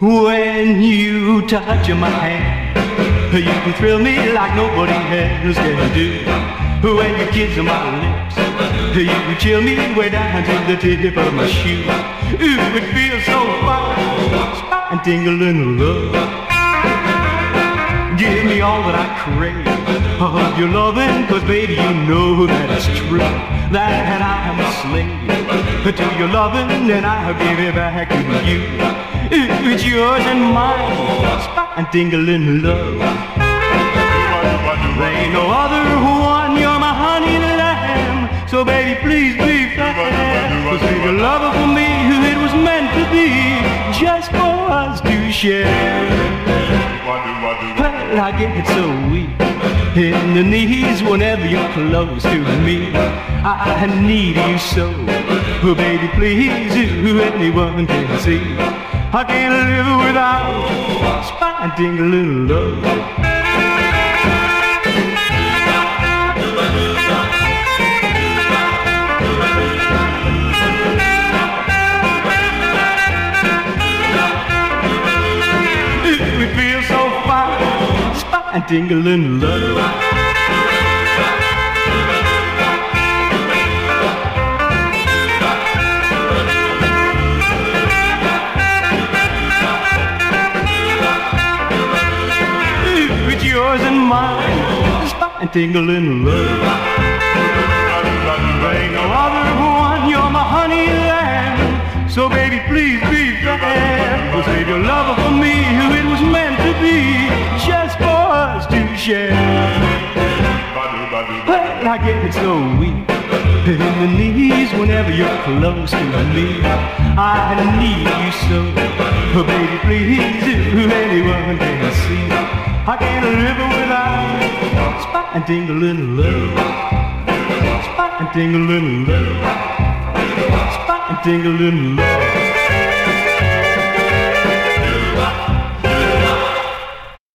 When you touch my hand, you can thrill me like nobody else can do. When you kiss my lips, you can chill me way down to the tip of my shoe. Ooh, it feels so fine, and tingling love. Give me all that I crave of your loving, 'cause baby you know that it's true, that I am a slave to your loving, and I'll give it back to you. It's yours and mine, and tingling love. There ain't no other one, you're my honey lamb, so baby please be fair, 'cause your love for me, it was meant to be, just for us to share. Well, I get so weak in the knees whenever you're close to me. I need you so, oh baby please, anyone can see. I can't live without spine-tingling love. It feels so fine, spine-tingling love. Yours and mine, spine-tingling love. There ain't no other one, you're my honey lamb, so baby please be fair, 'cause baby your love for me, it was meant to be, just for us to share. Well, I get so weak in the knees whenever you're close to me. I need you so, oh baby please, anyone can see. I can't live without spine-tingling love, spine-tingling love, spine-tingling love.